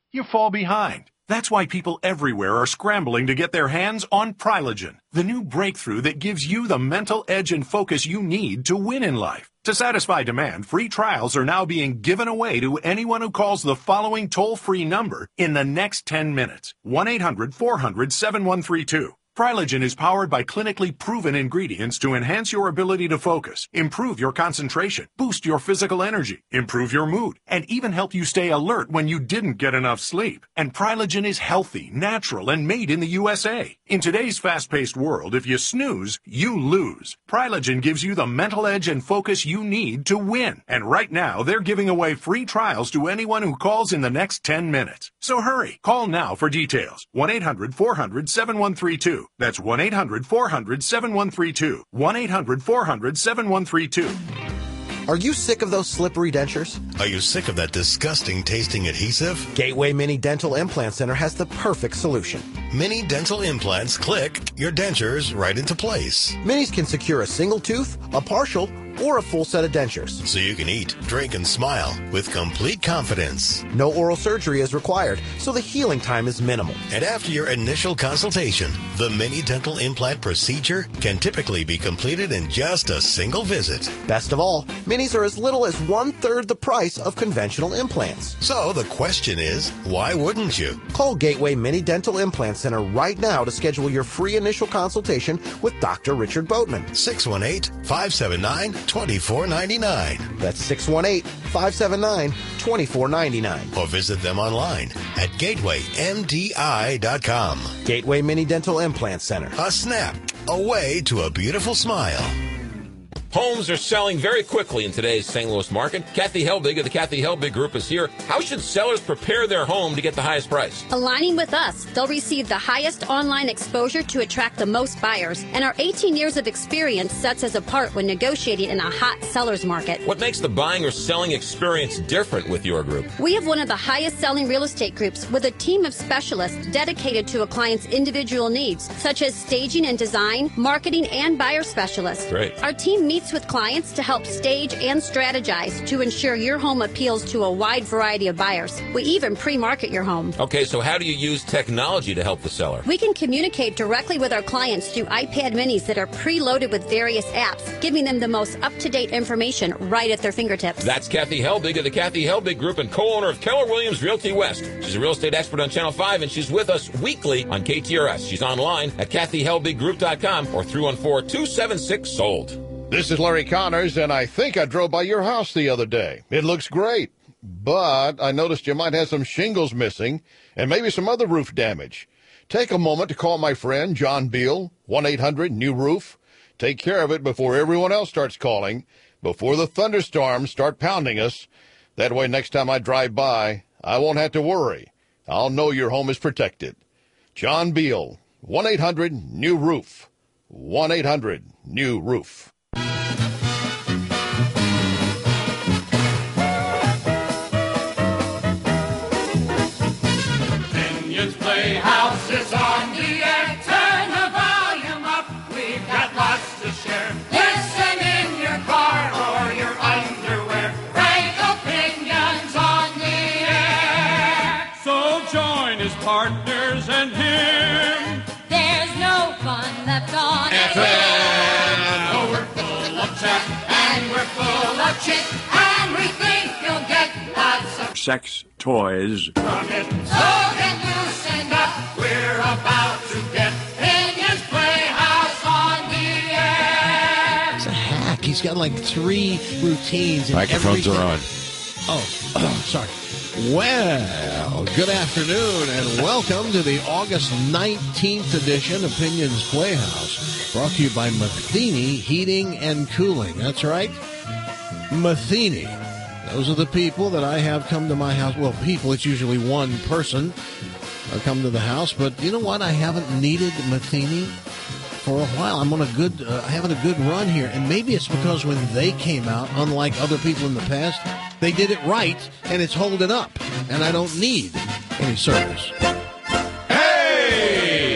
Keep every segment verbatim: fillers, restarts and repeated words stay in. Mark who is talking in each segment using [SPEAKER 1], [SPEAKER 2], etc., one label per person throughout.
[SPEAKER 1] you fall behind. That's why people everywhere are scrambling to get their hands on Prilogen, the new breakthrough that gives you the mental edge and focus you need to win in life. To satisfy demand, free trials are now being given away to anyone who calls the following toll-free number in the next ten minutes. one eight hundred four hundred seven one three two. Prilogen is powered by clinically proven ingredients to enhance your ability to focus, improve your concentration, boost your physical energy, improve your mood, and even help you stay alert when you didn't get enough sleep. And Prilogen is healthy, natural, and made in the U S A. In today's fast-paced world, if you snooze, you lose. Prilogen gives you the mental edge and focus you need to win. And right now, they're giving away free trials to anyone who calls in the next ten minutes. So hurry. Call now for details. one eight hundred four hundred seven one three two. That's one eight hundred four hundred seven one three two. one eight hundred four hundred seven one three two.
[SPEAKER 2] Are you sick of those slippery dentures?
[SPEAKER 3] Are you sick of that disgusting tasting adhesive?
[SPEAKER 2] Gateway Mini Dental Implant Center has the perfect solution.
[SPEAKER 3] Mini Dental Implants click your dentures right into place.
[SPEAKER 2] Minis can secure a single tooth, a partial, or a full set of dentures.
[SPEAKER 3] So you can eat, drink, and smile with complete confidence.
[SPEAKER 2] No oral surgery is required, so the healing time is minimal.
[SPEAKER 3] And after your initial consultation, the Mini Dental Implant procedure can typically be completed in just a single visit.
[SPEAKER 2] Best of all, minis are as little as one-third the price of conventional implants.
[SPEAKER 3] So the question is, why wouldn't you?
[SPEAKER 2] Call Gateway Mini Dental Implant Center right now to schedule your free initial consultation with Doctor Richard Boatman.
[SPEAKER 3] six one eight, five seven nine, two four nine nine.
[SPEAKER 2] That's six one eight, five seven nine, two four nine nine.
[SPEAKER 3] Or visit them online at gateway m d i dot com.
[SPEAKER 2] Gateway Mini Dental Implant Center.
[SPEAKER 3] A snap, a way to a beautiful smile.
[SPEAKER 4] Homes are selling very quickly in today's Saint Louis market. Kathy Helbig of the Kathy Helbig Group is here. How should sellers prepare their home to get the highest price?
[SPEAKER 5] Aligning with us, they'll receive the highest online exposure to attract the most buyers. And our eighteen years of experience sets us apart when negotiating in a hot seller's market.
[SPEAKER 4] What makes the buying or selling experience different with your group?
[SPEAKER 5] We have one of the highest selling real estate groups with a team of specialists dedicated to a client's individual needs, such as staging and design, marketing, and buyer specialists.
[SPEAKER 4] Great.
[SPEAKER 5] Our team meets with clients to help stage and strategize to ensure your home appeals to a wide variety of buyers. We even pre-market your home.
[SPEAKER 4] Okay, so how do you use technology to help the seller?
[SPEAKER 5] We can communicate directly with our clients through iPad minis that are preloaded with various apps, giving them the most up-to-date information right at their fingertips.
[SPEAKER 4] That's Kathy Helbig of the Kathy Helbig Group and co-owner of Keller Williams Realty West. She's a real estate expert on Channel five, and she's with us weekly on K T R S. She's online at kathy helbig group dot com or three one four, two seven six, sold.
[SPEAKER 6] This is Larry Connors, and I think I drove by your house the other day. It looks great, but I noticed you might have some shingles missing and maybe some other roof damage. Take a moment to call my friend John Beal, one eight hundred new roof. Take care of it before everyone else starts calling, before the thunderstorms start pounding us. That way, next time I drive by, I won't have to worry. I'll know your home is protected. John Beal, one eight hundred new roof. one eight hundred new roof.
[SPEAKER 7] Playhouse is on the air. Turn the volume up. We've got lots to share. Listen in your car or your underwear. Frank opinions on the air.
[SPEAKER 8] So join his partners and him.
[SPEAKER 7] There's no fun left on
[SPEAKER 8] F M.
[SPEAKER 7] Oh, we're full of chat and we're full of chit, and we think you'll get lots of
[SPEAKER 8] Sex toys.
[SPEAKER 7] from it. So get loosened up. We're about to get in his Playhouse on the air.
[SPEAKER 9] It's a hack. He's got like three routines. And
[SPEAKER 10] Microphones
[SPEAKER 9] everything.
[SPEAKER 10] are on.
[SPEAKER 9] Oh, oh, sorry. Well, good afternoon and welcome to the August nineteenth edition of Opinions Playhouse, brought to you by Matheny Heating and Cooling. That's right, Matheny. Those are the people that I have come to my house. Well, people, it's usually one person uh, come to the house. But you know what? I haven't needed Matheny for a while. I'm on a good, uh, having a good run here. And maybe it's because when they came out, unlike other people in the past, they did it right, and it's holding up. And I don't need any service.
[SPEAKER 8] Hey!
[SPEAKER 9] We'll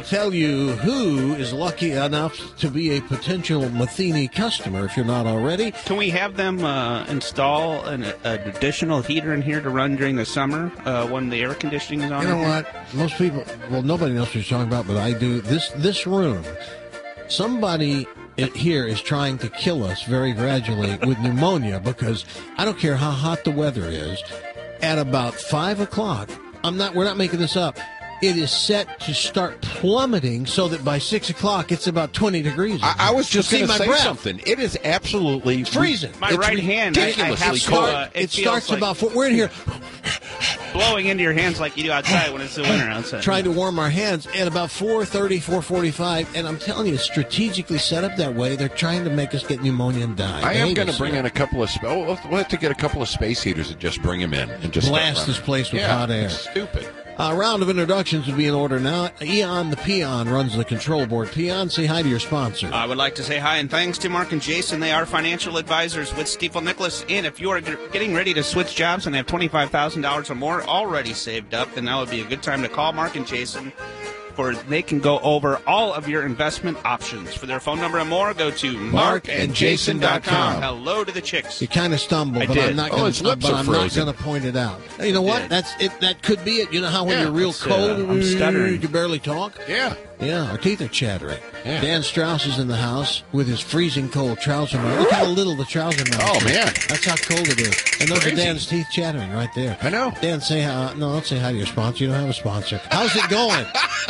[SPEAKER 9] tell you who is lucky enough to be a potential Matheny customer if you're not already.
[SPEAKER 10] Can we have them uh, install an, an additional heater in here to run during the summer uh, when the air conditioning is on?
[SPEAKER 9] You know what? Most people, well, nobody knows what you're talking about, but I do. This this room, somebody here is trying to kill us very gradually with pneumonia because I don't care how hot the weather is. At about five o'clock, I'm not. We're not making this up. It is set to start plummeting so that by six o'clock it's about twenty degrees.
[SPEAKER 11] I, I was just going to say
[SPEAKER 9] breath.
[SPEAKER 11] something. It is absolutely
[SPEAKER 9] it's freezing.
[SPEAKER 10] My
[SPEAKER 11] it's
[SPEAKER 10] right hand, I, I have
[SPEAKER 11] cold.
[SPEAKER 10] Uh, it,
[SPEAKER 9] it starts like about four. We're in here
[SPEAKER 10] blowing into your hands like you do outside when it's the winter outside.
[SPEAKER 9] Trying to warm our hands at about four thirty, four forty-five, and I'm telling you, it's strategically set up that way. They're trying to make us get pneumonia and die.
[SPEAKER 11] I
[SPEAKER 9] they
[SPEAKER 11] am going to bring
[SPEAKER 9] here.
[SPEAKER 11] in a couple of. Oh, we'll have to get a couple of space heaters and just bring them in and just
[SPEAKER 9] blast this place with
[SPEAKER 11] yeah,
[SPEAKER 9] hot air.
[SPEAKER 11] It's stupid.
[SPEAKER 9] A round of introductions would be in order now. Eon the Peon runs the control board. Peon, say hi to your sponsor.
[SPEAKER 10] I would like to say hi and thanks to Mark and Jason. They are financial advisors with Stifel Nicholas. And if you are getting ready to switch jobs and have twenty-five thousand dollars or more already saved up, then that would be a good time to call Mark and Jason. For they can go over all of your investment options. For their phone number and more, go to mark and jason dot com. Hello to the chicks.
[SPEAKER 9] You kind of stumbled,
[SPEAKER 10] I
[SPEAKER 9] but
[SPEAKER 10] did.
[SPEAKER 9] I'm not
[SPEAKER 11] Oh,
[SPEAKER 9] going
[SPEAKER 11] his lips are
[SPEAKER 9] to point it out. You know what?
[SPEAKER 10] did.
[SPEAKER 9] That's it. That could be it. You know how when
[SPEAKER 11] Yeah,
[SPEAKER 9] you're real
[SPEAKER 10] it's, uh,
[SPEAKER 9] cold,
[SPEAKER 10] I'm stuttering.
[SPEAKER 9] you can barely talk.
[SPEAKER 11] Yeah.
[SPEAKER 9] Yeah, our teeth are chattering.
[SPEAKER 11] Yeah.
[SPEAKER 9] Dan Strauss is in the house with his freezing cold trouser mouth. Look how little the trouser mouth
[SPEAKER 11] Oh,
[SPEAKER 9] is.
[SPEAKER 11] man.
[SPEAKER 9] That's how cold it is. And those
[SPEAKER 11] Crazy.
[SPEAKER 9] are Dan's teeth chattering right there.
[SPEAKER 11] I know.
[SPEAKER 9] Dan, say hi. No, don't say hi to your sponsor. You don't have a sponsor. How's it going?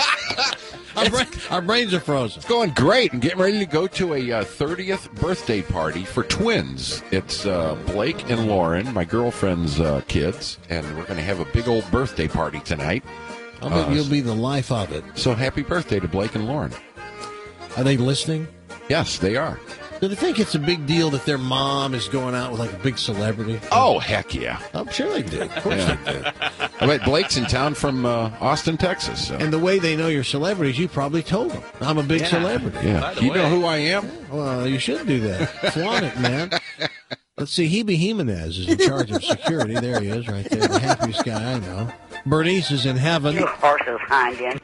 [SPEAKER 9] our, bra- our brains are frozen.
[SPEAKER 11] It's going great and getting ready to go to a uh, thirtieth birthday party for twins. It's uh, Blake and Lauren, my girlfriend's uh, kids, and we're going to have a big old birthday party tonight.
[SPEAKER 9] I bet
[SPEAKER 11] Uh,
[SPEAKER 9] you'll be the life of it.
[SPEAKER 11] So happy birthday to Blake and Lauren.
[SPEAKER 9] Are they listening?
[SPEAKER 11] Yes, they are.
[SPEAKER 9] Do they think it's a big deal that their mom is going out with like a big celebrity?
[SPEAKER 11] Oh, heck yeah.
[SPEAKER 9] I'm sure they do. Of course
[SPEAKER 11] Yeah.
[SPEAKER 9] they do.
[SPEAKER 11] I bet Blake's in town from uh, Austin, Texas. So.
[SPEAKER 9] And the way they know you're celebrities, you probably told them. I'm a big
[SPEAKER 10] Yeah.
[SPEAKER 9] celebrity.
[SPEAKER 11] Yeah.
[SPEAKER 10] By the
[SPEAKER 11] You
[SPEAKER 10] way-
[SPEAKER 11] know who I am?
[SPEAKER 9] Well, you should do that. Flaunt it, man. Let's see. Hebe Jimenez is in charge of security. There he is right there. The happiest guy I know. Bernice is in heaven.
[SPEAKER 12] You horses, Heindin.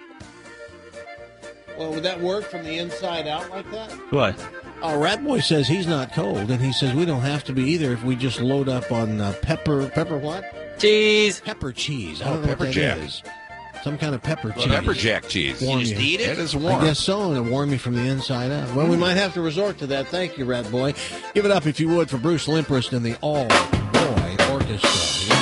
[SPEAKER 9] Well, would that work from the inside out like that?
[SPEAKER 10] What?
[SPEAKER 9] Oh, Rat Boy says he's not cold, and he says we don't have to be either if we just load up on uh, pepper, pepper what?
[SPEAKER 10] Cheese.
[SPEAKER 9] Pepper cheese. I
[SPEAKER 11] Oh,
[SPEAKER 9] don't know
[SPEAKER 11] pepper
[SPEAKER 9] what that
[SPEAKER 11] jack.
[SPEAKER 9] is. Some kind of pepper cheese.
[SPEAKER 11] Pepper jack cheese.
[SPEAKER 9] Warm
[SPEAKER 10] You just eat it?
[SPEAKER 11] It is warm.
[SPEAKER 9] I guess so, and it'll warm you from the inside out. Well, we might have to resort to that. Thank you, Rat Boy. Give it up, if you would, for Bruce Limprist and the All Boy Orchestra.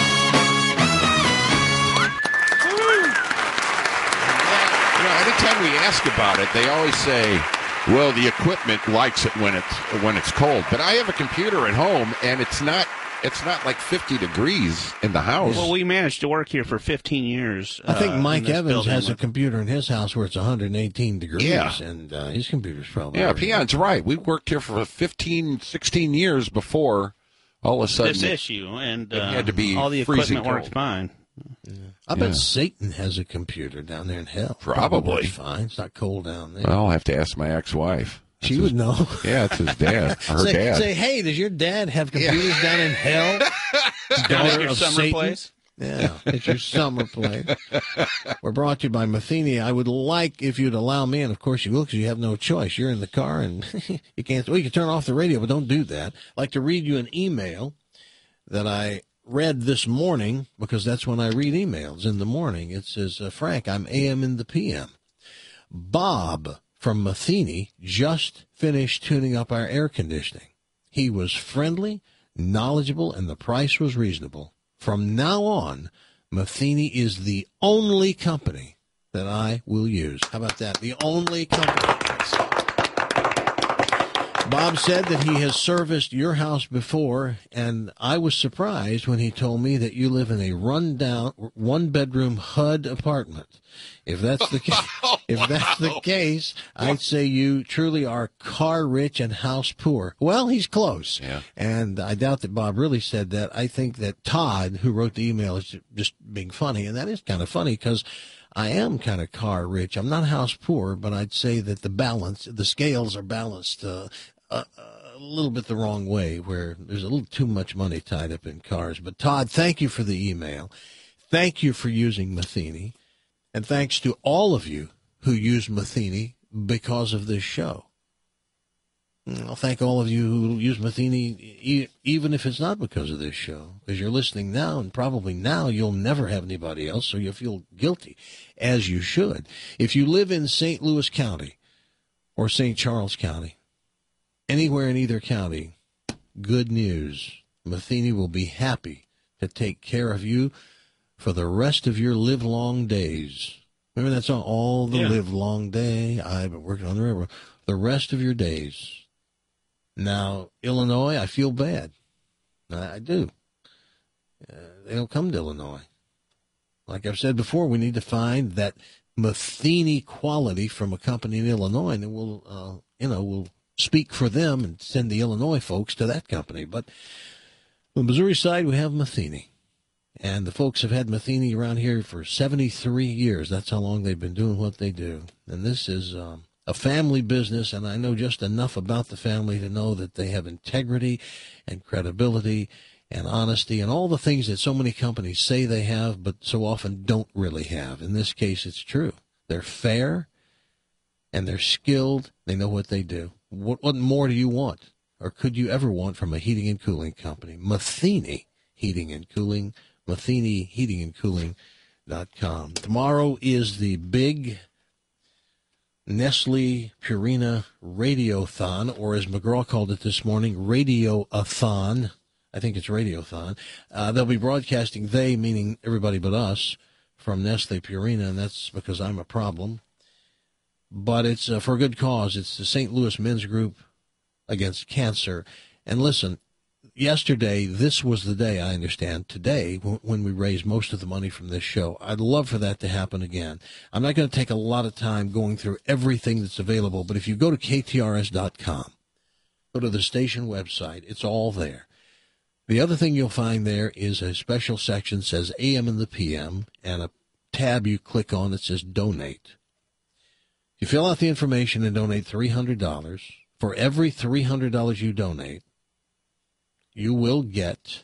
[SPEAKER 11] You know, anytime we ask about it, they always say, well, the equipment likes it when it's when it's cold. But I have a computer at home, and it's not it's not like fifty degrees in the house.
[SPEAKER 10] Well, we managed to work here for fifteen years.
[SPEAKER 9] I think
[SPEAKER 10] uh,
[SPEAKER 9] Mike
[SPEAKER 10] in this
[SPEAKER 9] Evans
[SPEAKER 10] building
[SPEAKER 9] has a
[SPEAKER 10] with-
[SPEAKER 9] computer in his house where it's one hundred eighteen degrees,
[SPEAKER 11] Yeah.
[SPEAKER 9] and uh, his computer's probably...
[SPEAKER 11] Yeah, Peon's right. We worked here for fifteen, sixteen years before all of a sudden
[SPEAKER 10] this issue, and
[SPEAKER 11] it
[SPEAKER 10] uh,
[SPEAKER 11] had to be
[SPEAKER 10] all the
[SPEAKER 11] freezing
[SPEAKER 10] equipment worked
[SPEAKER 11] cold.
[SPEAKER 10] fine.
[SPEAKER 9] I bet
[SPEAKER 11] Yeah.
[SPEAKER 9] Satan has a computer down there in hell.
[SPEAKER 11] Probably.
[SPEAKER 9] works fine. It's not cold down there.
[SPEAKER 11] Well, I'll have to ask my ex-wife.
[SPEAKER 9] she
[SPEAKER 11] That's
[SPEAKER 9] would
[SPEAKER 11] his-
[SPEAKER 9] know.
[SPEAKER 11] Yeah, it's his dad. Her
[SPEAKER 9] say,
[SPEAKER 11] dad.
[SPEAKER 9] say, hey, does your dad have computers down in hell?
[SPEAKER 10] Down
[SPEAKER 9] Daughter
[SPEAKER 10] at your
[SPEAKER 9] of
[SPEAKER 10] summer
[SPEAKER 9] Satan?
[SPEAKER 10] place.
[SPEAKER 9] Yeah, it's your summer place. We're brought to you by Matheny. I would like if you'd allow me, and of course you will because you have no choice. You're in the car and you can't. Well, you can turn off the radio, but don't do that. I'd like to read you an email that I read this morning because that's when I read emails in the morning. It says, uh, Frank, I'm A M in the P M. Bob from Matheny just finished tuning up our air conditioning. He was friendly, knowledgeable, and the price was reasonable. From now on, Matheny is the only company that I will use. How about that? The only company. Bob said that he has serviced your house before, and I was surprised when he told me that you live in a rundown, one-bedroom H U D apartment. If that's the case, if that's the case, I'd say you truly are car rich and house poor. Well, he's close,
[SPEAKER 11] Yeah.
[SPEAKER 9] and I doubt that Bob really said that. I think that Todd, who wrote the email, is just being funny, and that is kind of funny because I am kind of car rich. I'm not house poor, but I'd say that the balance, the scales are balanced uh, a, a little bit the wrong way, where there's a little too much money tied up in cars. But Todd, thank you for the email. Thank you for using Matheny. And thanks to all of you who use Matheny because of this show. I'll thank all of you who use Matheny, e- even if it's not because of this show, because you're listening now, and probably now you'll never have anybody else, so you feel guilty, as you should. If you live in Saint Louis County or Saint Charles County, anywhere in either county, good news. Matheny will be happy to take care of you for the rest of your live-long days. Remember that song, All the
[SPEAKER 12] Yeah.
[SPEAKER 9] Live-Long Day, I've been working on the railroad. The rest of your days. Now, Illinois, I feel bad. I, I do. Uh, they don't come to Illinois. Like I've said before, we need to find that Matheny quality from a company in Illinois, and then we'll, uh, you know, we'll speak for them and send the Illinois folks to that company. But on the Missouri side, we have Matheny. And the folks have had Matheny around here for seventy-three years. That's how long they've been doing what they do. And this is um, a family business, and I know just enough about the family to know that they have integrity and credibility and honesty and all the things that so many companies say they have but so often don't really have. In this case, it's true. They're fair, and they're skilled. They know what they do. What, what more do you want, or could you ever want from a heating and cooling company? Matheny Heating and Cooling, Matheny Heating and Cooling dot com. Tomorrow is the big Nestle Purina Radiothon, or as McGraw called it this morning, Radioathon. I think it's Radiothon. Uh, they'll be broadcasting, they meaning everybody but us, from Nestle Purina, and that's because I'm a problem. But it's uh, for a good cause. It's the Saint Louis Men's Group Against Cancer. And listen, yesterday, this was the day, I understand, today, w- when we raised most of the money from this show. I'd love for that to happen again. I'm not going to take a lot of time going through everything that's available, but if you go to K T R S dot com, go to the station website, it's all there. The other thing you'll find there is a special section that says A M and the P M, and a tab you click on that says Donate. You fill out the information and donate three hundred dollars. For every three hundred dollars you donate, you will get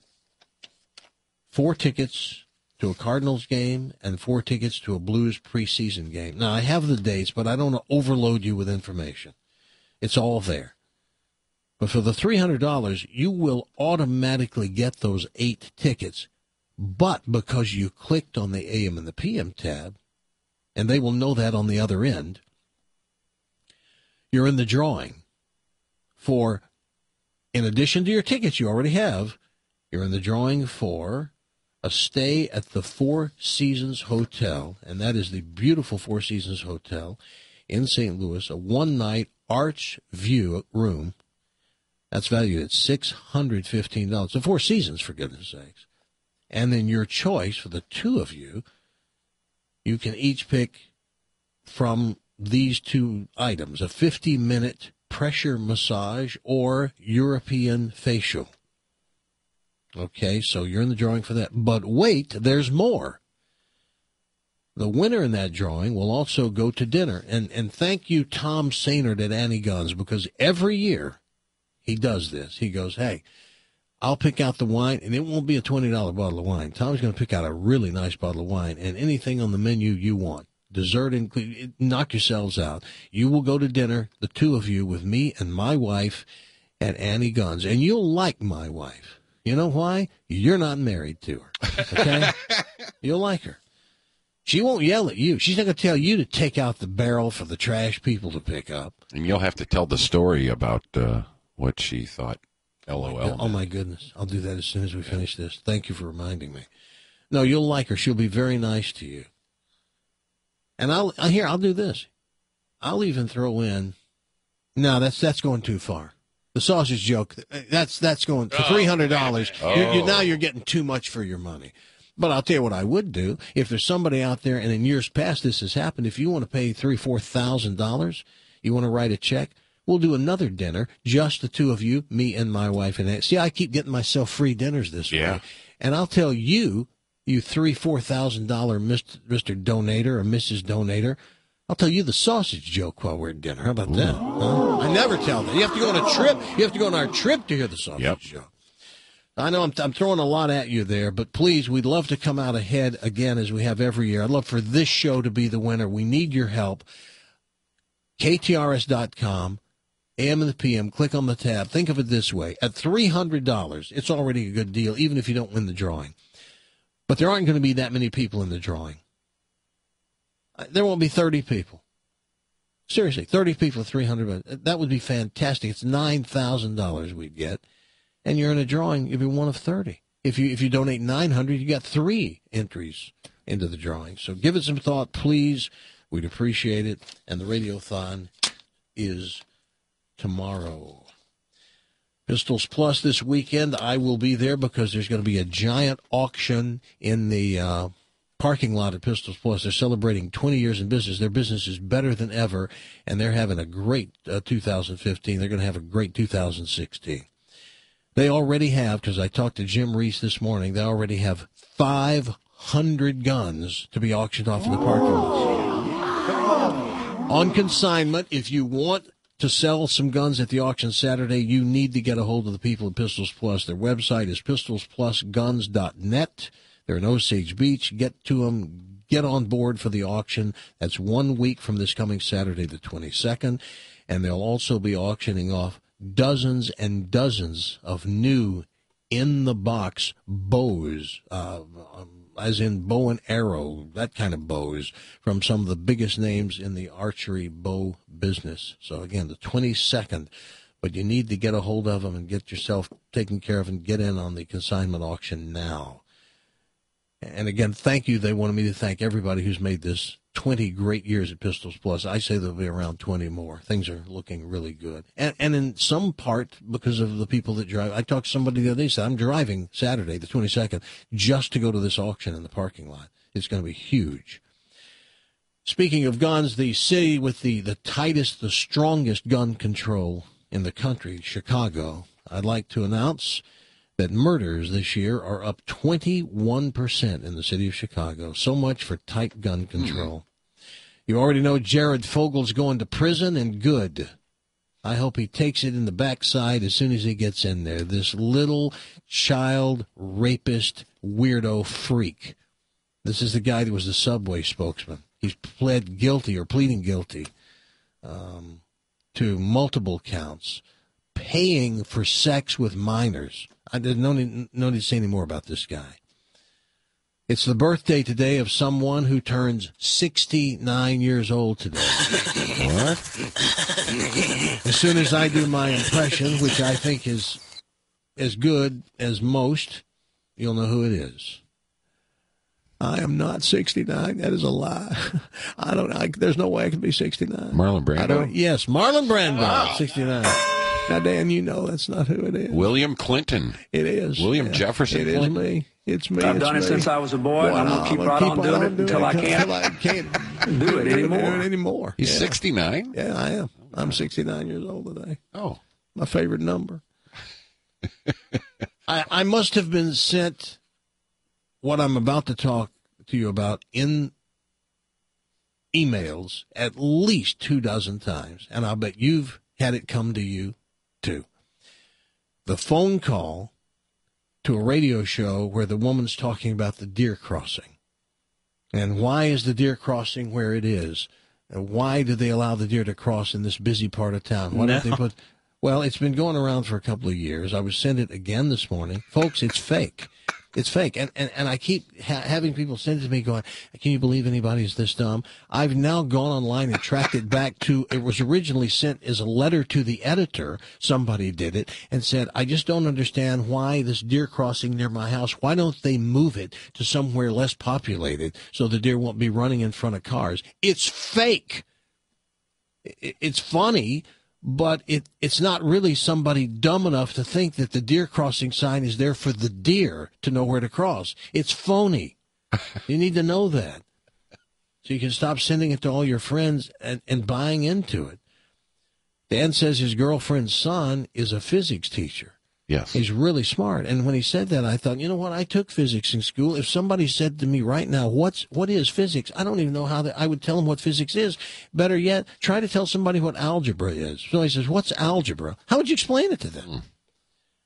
[SPEAKER 9] four tickets to a Cardinals game and four tickets to a Blues preseason game. Now, I have the dates, but I don't want to overload you with information. It's all there. But for the three hundred dollars, you will automatically get those eight tickets. But because you clicked on the A M and the P M tab, and they will know that on the other end, you're in the drawing for, in addition to your tickets you already have, you're in the drawing for a stay at the Four Seasons Hotel, and that is the beautiful Four Seasons Hotel in Saint Louis, a one-night arch view room. That's valued at six hundred fifteen dollars. So Four Seasons, for goodness sakes. And then your choice for the two of you, you can each pick from these two items, a fifty-minute pressure massage or European facial. Okay, so you're in the drawing for that. But wait, there's more. The winner in that drawing will also go to dinner. And, and thank you, Tom Sainert at Annie Guns, because every year he does this. He goes, hey, I'll pick out the wine, and it won't be a twenty dollars bottle of wine. Tom's going to pick out a really nice bottle of wine, and anything on the menu you want. Dessert included. Knock yourselves out. You will go to dinner, the two of you, with me and my wife at Annie Guns, and you'll like my wife. You know why? You're not married to her, okay? You'll like her. She won't yell at you. She's not going to tell you to take out the barrel for the trash people to pick up.
[SPEAKER 11] And you'll have to tell the story about uh, what she thought. LOL.
[SPEAKER 9] Oh, my, oh, my goodness. I'll do that as soon as we finish this. Thank you for reminding me. No, you'll like her. She'll be very nice to you. And I'll here, I'll do this. I'll even throw in, no, that's that's going too far. The sausage joke, that's that's going for three hundred dollars.
[SPEAKER 11] Oh,
[SPEAKER 9] you're, you're, now you're getting too much for your money. But I'll tell you what I would do. If there's somebody out there, and in years past this has happened, if you want to pay three, four thousand dollars, you want to write a check, we'll do another dinner, just the two of you, me and my wife. And see, I keep getting myself free dinners this
[SPEAKER 11] yeah.
[SPEAKER 9] way. And I'll tell you, you three, four thousand dollar Mister Mister Donator or Missus Donator, I'll tell you the sausage joke while we're at dinner. How about that? Huh? I never tell that. You have to go on a trip. You have to go on our trip to hear the sausage
[SPEAKER 11] yep.
[SPEAKER 9] joke. I know I'm, I'm throwing a lot at you there, but please, we'd love to come out ahead again as we have every year. I'd love for this show to be the winner. We need your help. K T R S dot com, A M and the P M, click on the tab. Think of it this way. At three hundred dollars, it's already a good deal, even if you don't win the drawing. But there aren't going to be that many people in the drawing. There won't be thirty people. Seriously, thirty people, three hundred dollars. That would be fantastic. It's nine thousand dollars we'd get. And you're in a drawing, you'll be one of thirty. If you if you donate nine hundred dollars, you got three entries into the drawing. So give it some thought, please. We'd appreciate it. And the Radiothon is tomorrow. Pistols Plus this weekend, I will be there because there's going to be a giant auction in the uh, parking lot at Pistols Plus. They're celebrating twenty years in business. Their business is better than ever, and they're having a great uh, two thousand fifteen. They're going to have a great two thousand sixteen. They already have, because I talked to Jim Reese this morning, they already have five hundred guns to be auctioned off in the parking lot. On consignment, if you want to sell some guns at the auction Saturday, you need to get a hold of the people at Pistols Plus. Their website is pistols plus guns dot net. They're in Osage Beach. Get to them. Get on board for the auction. That's one week from this coming Saturday, the twenty-second. And they'll also be auctioning off dozens and dozens of new in-the-box bows, uh, as in bow and arrow, that kind of bows, from some of the biggest names in the archery bow business. So, again, the twenty-second. But you need to get a hold of them and get yourself taken care of and get in on the consignment auction now. And, again, thank you. They wanted me to thank everybody who's made this twenty great years at Pistols Plus. I say there'll be around twenty more. Things are looking really good. And, and in some part, because of the people that drive. I talked to somebody the other day, said, I'm driving Saturday, the twenty-second, just to go to this auction in the parking lot. It's going to be huge. Speaking of guns, the city with the, the tightest, the strongest gun control in the country, Chicago, I'd like to announce that murders this year are up twenty-one percent in the city of Chicago. So much for tight gun control. You already know Jared Fogel's going to prison, and good. I hope he takes it in the backside as soon as he gets in there. This little child rapist weirdo freak. This is the guy that was the Subway spokesman. He's pled guilty or pleading guilty um, to multiple counts, paying for sex with minors. I didn't no need, no need to say any more about this guy. It's the birthday today of someone who turns sixty-nine years old today. What? As soon as I do my impression, which I think is as good as most, you'll know who it is. I am not sixty-nine. That is a lie. I don't. I, there's no way I can be sixty-nine.
[SPEAKER 11] Marlon Brando.
[SPEAKER 9] I don't, yes, Marlon Brando,
[SPEAKER 11] Wow.
[SPEAKER 9] sixty-nine. Now, Dan, you know that's not who it is.
[SPEAKER 11] William Clinton.
[SPEAKER 9] It is.
[SPEAKER 11] William
[SPEAKER 9] Yeah,
[SPEAKER 11] Jefferson
[SPEAKER 9] It is
[SPEAKER 11] Clinton.
[SPEAKER 9] me. It's me.
[SPEAKER 12] I've
[SPEAKER 9] it's
[SPEAKER 12] done it
[SPEAKER 9] me.
[SPEAKER 12] since I was a boy, and I'm gonna keep
[SPEAKER 9] gonna
[SPEAKER 12] right on doing it until I can't.
[SPEAKER 9] until I can't
[SPEAKER 12] do it anymore.
[SPEAKER 9] Do it anymore.
[SPEAKER 11] He's
[SPEAKER 9] Yeah.
[SPEAKER 11] sixty-nine?
[SPEAKER 9] Yeah, I am. I'm sixty-nine years old today.
[SPEAKER 11] Oh.
[SPEAKER 9] My favorite number. I, I must have been sent what I'm about to talk to you about in emails at least two dozen times, and I'll bet you've had it come to you too. The phone call to a radio show where the woman's talking about the deer crossing. And why is the deer crossing where it is? And why do they allow the deer to cross in this busy part of town? Why don't
[SPEAKER 10] No.
[SPEAKER 9] they put... Well, it's been going around for a couple of years. I was sent it again this morning. Folks, it's fake. It's fake. And and, and I keep ha- having people send it to me going, can you believe anybody's this dumb? I've now gone online and tracked it back to, it was originally sent as a letter to the editor. Somebody did it and said, I just don't understand why this deer crossing near my house, why don't they move it to somewhere less populated so the deer won't be running in front of cars? It's fake. It, it's funny. But it, it's not really somebody dumb enough to think that the deer crossing sign is there for the deer to know where to cross. It's phony. You need to know that. So you can stop sending it to all your friends and, and buying into it. Dan says his girlfriend's son is a physics teacher.
[SPEAKER 11] Yes.
[SPEAKER 9] He's really smart. And when he said that, I thought, you know what? I took physics in school. If somebody said to me right now, what's, what is physics? I don't even know how that, I would tell them what physics is. Better yet, try to tell somebody what algebra is. Somebody says, what's algebra? How would you explain it to them?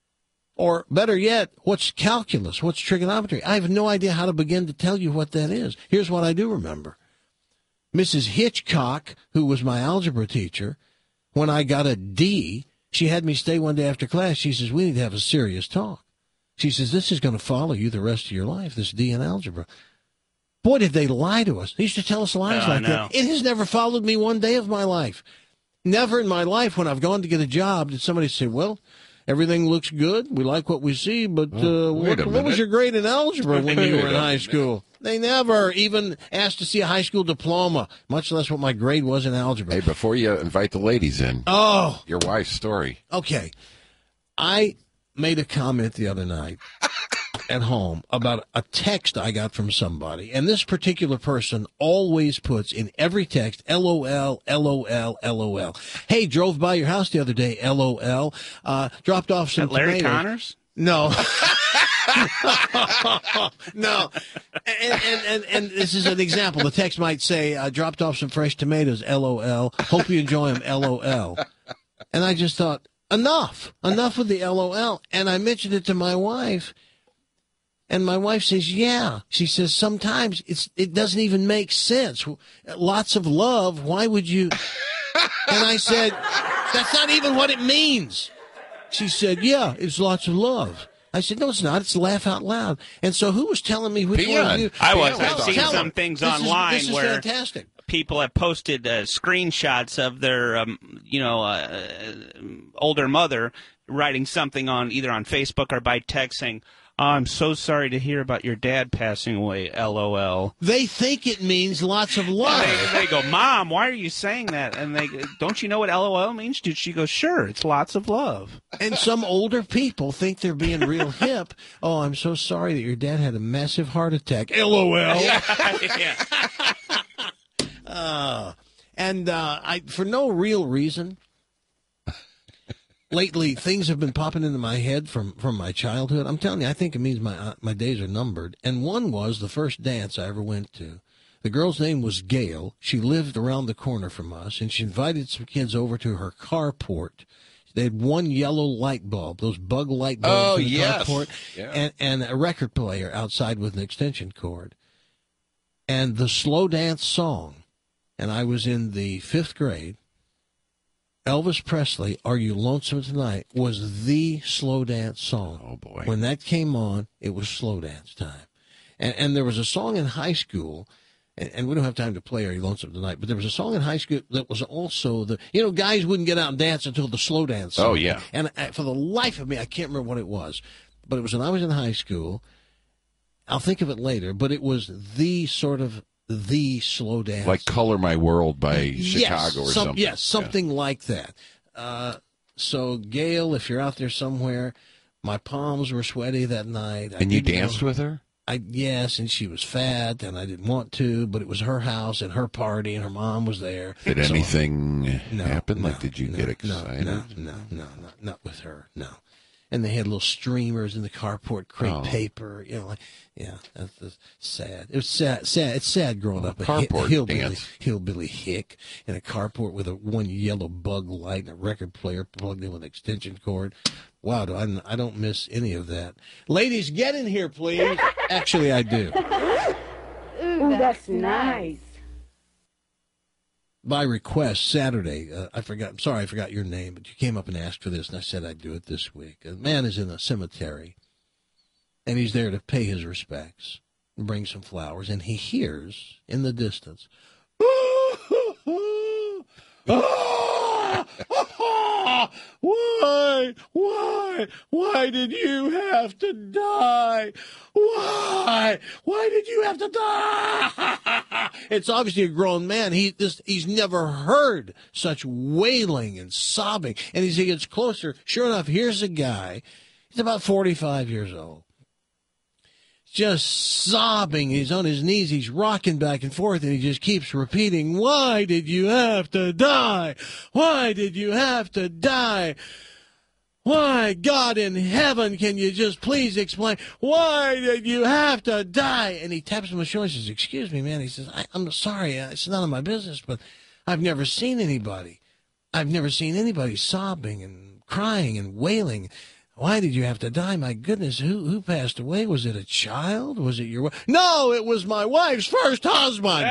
[SPEAKER 9] Or better yet, what's calculus? What's trigonometry? I have no idea how to begin to tell you what that is. Here's what I do remember. Missus Hitchcock, who was my algebra teacher, when I got a D, she had me stay one day after class. She says, we need to have a serious talk. She says, this is going to follow you the rest of your life, this D in algebra. Boy, did they lie to us. They used to tell us lies
[SPEAKER 10] Oh,
[SPEAKER 9] like
[SPEAKER 10] no.
[SPEAKER 9] that. It has never followed me one day of my life. Never in my life when I've gone to get a job did somebody say, well, everything looks good. We like what we see, but uh,
[SPEAKER 11] Oh, wait
[SPEAKER 9] what,
[SPEAKER 11] a
[SPEAKER 9] what
[SPEAKER 11] minute.
[SPEAKER 9] was your grade in algebra when
[SPEAKER 11] Wait
[SPEAKER 9] you were in
[SPEAKER 11] a
[SPEAKER 9] high
[SPEAKER 11] minute.
[SPEAKER 9] school? They never even asked to see a high school diploma, much less what my grade was in algebra.
[SPEAKER 11] Hey, before you invite the ladies in,
[SPEAKER 9] Oh,
[SPEAKER 11] your wife's story.
[SPEAKER 9] okay. I made a comment the other night at home about a text I got from somebody, and this particular person always puts in every text, LOL, LOL, LOL. Hey, drove by your house the other day, LOL. Uh, dropped off some
[SPEAKER 10] That Larry
[SPEAKER 9] tomatoes.
[SPEAKER 10] Connors?
[SPEAKER 9] No. No. And, and, and, and this is an example. The text might say, uh, dropped off some fresh tomatoes, LOL. Hope you enjoy them, LOL. And I just thought, enough. Enough with the LOL. And I mentioned it to my wife. And my wife says, yeah. She says, sometimes it's it doesn't even make sense. Lots of love. Why would you? And I said, that's not even what it means. She said, yeah, it's lots of love. I said, no, it's not. It's laugh out loud. And so who was telling me which one of
[SPEAKER 11] Peon.
[SPEAKER 9] you?
[SPEAKER 10] I was.
[SPEAKER 9] Tell-
[SPEAKER 10] I've seen
[SPEAKER 9] tell
[SPEAKER 10] some
[SPEAKER 9] him.
[SPEAKER 10] things
[SPEAKER 9] This is-
[SPEAKER 10] online
[SPEAKER 9] this is
[SPEAKER 10] where
[SPEAKER 9] fantastic.
[SPEAKER 10] people have posted uh, screenshots of their, um, you know, uh, older mother writing something on either on Facebook or by text saying, oh, I'm so sorry to hear about your dad passing away, LOL.
[SPEAKER 9] They think it means lots of love.
[SPEAKER 10] They, they go, Mom, why are you saying that? And they don't you know what LOL means? Dude, she goes, sure, it's lots of love.
[SPEAKER 9] And some older people think they're being real hip. Oh, I'm so sorry that your dad had a massive heart attack. LOL.
[SPEAKER 10] Yeah.
[SPEAKER 9] Uh, and uh, I, for no real reason, lately things have been popping into my head from, from my childhood. I'm telling you, I think it means my uh, my days are numbered. And one was the first dance I ever went to. The girl's name was Gail. She lived around the corner from us, and she invited some kids over to her carport. They had one yellow light bulb, those bug light bulbs
[SPEAKER 11] Oh,
[SPEAKER 9] in the
[SPEAKER 11] yes.
[SPEAKER 9] carport,
[SPEAKER 11] Yeah.
[SPEAKER 9] and, and a record player outside with an extension cord. And the slow dance song, and I was in the fifth grade, Elvis Presley, Are You Lonesome Tonight, was the slow dance song.
[SPEAKER 11] Oh, boy.
[SPEAKER 9] When that came on, it was slow dance time. And, and there was a song in high school, and, and we don't have time to play Are You Lonesome Tonight, but there was a song in high school that was also the, you know, guys wouldn't get out and dance until the slow dance song.
[SPEAKER 11] Oh, yeah.
[SPEAKER 9] And I, for the life of me, I can't remember what it was. But it was when I was in high school. I'll think of it later, but it was the sort of the slow dance.
[SPEAKER 11] Like Color My World by
[SPEAKER 9] Yes,
[SPEAKER 11] Chicago or
[SPEAKER 9] some-
[SPEAKER 11] something.
[SPEAKER 9] Yes, something like that. Uh, so, Gail, if you're out there somewhere, my palms were sweaty that night. I
[SPEAKER 11] And you
[SPEAKER 9] didn't
[SPEAKER 11] danced
[SPEAKER 9] know-
[SPEAKER 11] with her?
[SPEAKER 9] I yes, and she was fat, and I didn't want to, but it was her house and her party, and her mom was there.
[SPEAKER 11] Did
[SPEAKER 9] So-
[SPEAKER 11] anything
[SPEAKER 9] No,
[SPEAKER 11] happen?
[SPEAKER 9] no,
[SPEAKER 11] Like, did you
[SPEAKER 9] no,
[SPEAKER 11] get
[SPEAKER 9] no,
[SPEAKER 11] excited?
[SPEAKER 9] No, no, no, not, not with her, no. And they had little streamers in the carport, crepe
[SPEAKER 11] Oh.
[SPEAKER 9] paper, you know, like, yeah, that's, that's sad. It was sad, sad. It's sad growing up a, hi- a
[SPEAKER 11] carport
[SPEAKER 9] hillbilly,
[SPEAKER 11] dance.
[SPEAKER 9] hillbilly hick in a carport with a one yellow bug light and a record player plugged in with an extension cord. Wow, do I, I don't miss any of that. Ladies, get in here, please. Actually, I do.
[SPEAKER 13] Ooh, that's nice.
[SPEAKER 9] By request, Saturday, uh, I forgot, I'm sorry I forgot your name, but you came up and asked for this, and I said I'd do it this week. A man is in a cemetery, and he's there to pay his respects and bring some flowers, and he hears in the distance, why, why, why did you have to die? Why, why did you have to die? It's obviously a grown man. He this he's never heard such wailing and sobbing. And as he gets closer, sure enough, here's a guy. He's about forty-five years old. Just sobbing. He's on his knees. He's rocking back and forth, and he just keeps repeating, why did you have to die? Why did you have to die? Why, God in heaven, can you just please explain? Why did you have to die? And he taps him on the shoulder and says, excuse me, man. He says, I, I'm sorry. It's none of my business, but I've never seen anybody. I've never seen anybody sobbing and crying and wailing. Why did you have to die? My goodness, who who passed away? Was it a child? Was it your wife? No, it was my wife's first husband.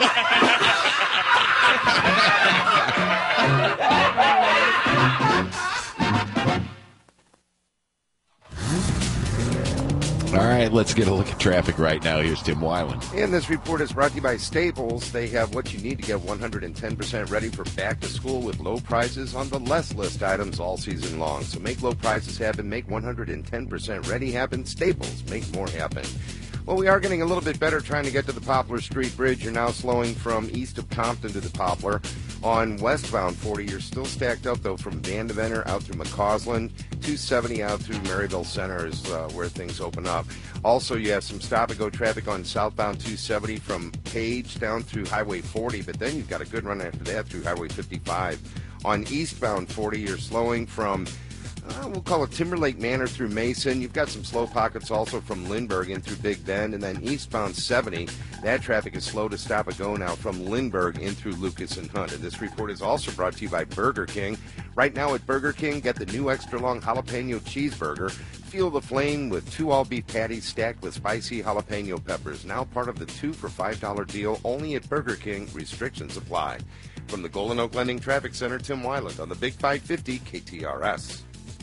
[SPEAKER 11] All right, let's get a look at traffic right now. Here's Tim Weiland.
[SPEAKER 14] And this report is brought to you by Staples. They have what you need to get one hundred ten percent ready for back to school with low prices on the less list items all season long. So make low prices happen. Make one hundred ten percent ready happen. Staples, make more happen. Well, we are getting a little bit better trying to get to the Poplar Street Bridge. You're now slowing from east of Compton to the Poplar. On westbound forty, you're still stacked up, though, from Vandeventer out through McCausland. two seventy out through Maryville Center is uh, where things open up. Also, you have some stop-and-go traffic on southbound two seventy from Page down through Highway forty, but then you've got a good run after that through Highway fifty-five. On eastbound forty, you're slowing from Uh, we'll call it Timberlake Manor through Mason. You've got some slow pockets also from Lindbergh in through Big Bend. And then eastbound seventy, that traffic is slow to stop and go now from Lindbergh in through Lucas and Hunt. And this report is also brought to you by Burger King. Right now at Burger King, get the new extra long jalapeno cheeseburger. Feel the flame with two all-beef patties stacked with spicy jalapeno peppers. Now part of the two for five dollar deal only at Burger King. Restrictions apply. From the Golden Oak Lending Traffic Center, Tim Weiland on the Big five fifty K T R S.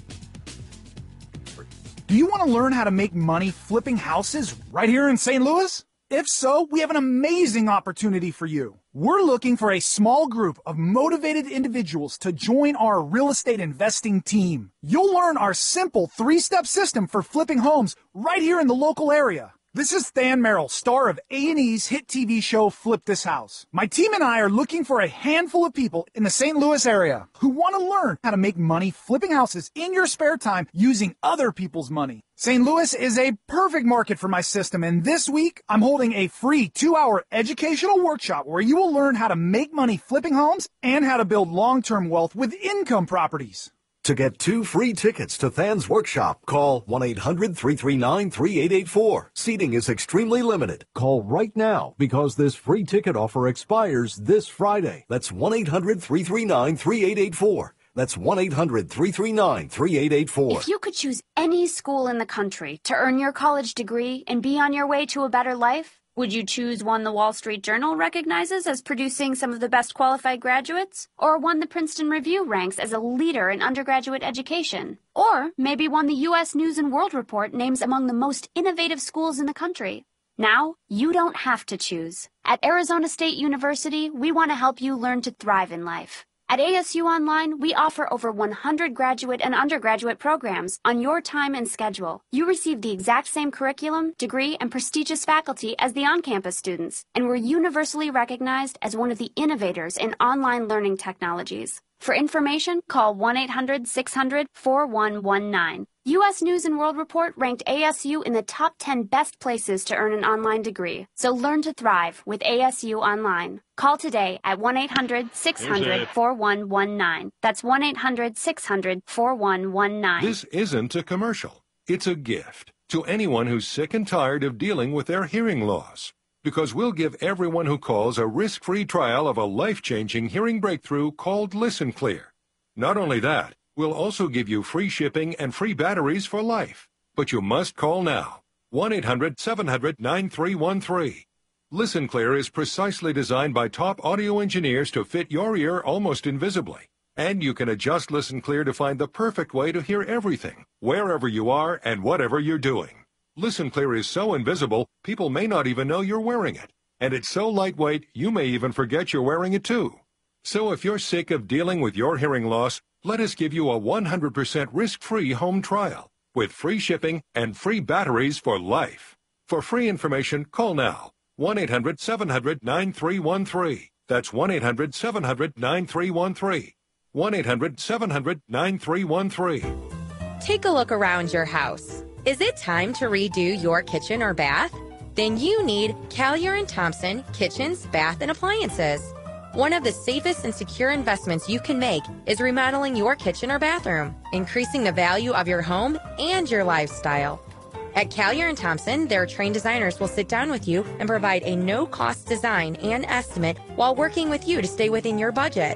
[SPEAKER 15] Do you want to learn how to make money flipping houses right here in Saint Louis? If so, we have an amazing opportunity for you. We're looking for a small group of motivated individuals to join our real estate investing team. You'll learn our simple three-step system for flipping homes right here in the local area. This is Than Merrill, star of A and E's hit T V show Flip This House. My team and I are looking for a handful of people in the Saint Louis area who want to learn how to make money flipping houses in your spare time using other people's money. Saint Louis is a perfect market for my system, and this week I'm holding a free two-hour educational workshop where you will learn how to make money flipping homes and how to build long-term wealth with income properties.
[SPEAKER 16] To get two free tickets to Than's workshop, call one eight hundred three three nine three eight eight four. Seating is extremely limited. Call right now because this free ticket offer expires this Friday. That's one eight hundred three three nine three eight eight four. That's one eight hundred three three nine three eight eight four.
[SPEAKER 17] If you could choose any school in the country to earn your college degree and be on your way to a better life, would you choose one the Wall Street Journal recognizes as producing some of the best qualified graduates? Or one the Princeton Review ranks as a leader in undergraduate education? Or maybe one the U S News and World Report names among the most innovative schools in the country? Now, you don't have to choose. At Arizona State University, we want to help you learn to thrive in life. At A S U Online, we offer over one hundred graduate and undergraduate programs on your time and schedule. You receive the exact same curriculum, degree, and prestigious faculty as the on-campus students, and we're universally recognized as one of the innovators in online learning technologies. For information, call one eight hundred six hundred four one one nine. U S News and World Report ranked A S U in the top ten best places to earn an online degree. So learn to thrive with A S U Online. Call today at one eight hundred six hundred four one one nine. That's one eight hundred six hundred four one one nine.
[SPEAKER 1] This isn't a commercial. It's a gift to anyone who's sick and tired of dealing with their hearing loss. Because we'll give everyone who calls a risk-free trial of a life-changing hearing breakthrough called Listen Clear. Not only that, we'll also give you free shipping and free batteries for life. But you must call now. one eight hundred seven hundred nine three one three. Listen Clear is precisely designed by top audio engineers to fit your ear almost invisibly. And you can adjust Listen Clear to find the perfect way to hear everything, wherever you are and whatever you're doing. Listen Clear is so invisible, people may not even know you're wearing it. And it's so lightweight, you may even forget you're wearing it too. So if you're sick of dealing with your hearing loss, let us give you a one hundred percent risk-free home trial with free shipping and free batteries for life. For free information, call now. one eight hundred seven hundred nine three one three. That's one eight hundred seven hundred nine three one three. one eight hundred seven hundred nine three one three.
[SPEAKER 18] Take a look around your house. Is it time to redo your kitchen or bath? Then you need Callier and Thompson Kitchens, Bath, and Appliances. One of the safest and secure investments you can make is remodeling your kitchen or bathroom, increasing the value of your home and your lifestyle. At Callier and Thompson, their trained designers will sit down with you and provide a no-cost design and estimate while working with you to stay within your budget.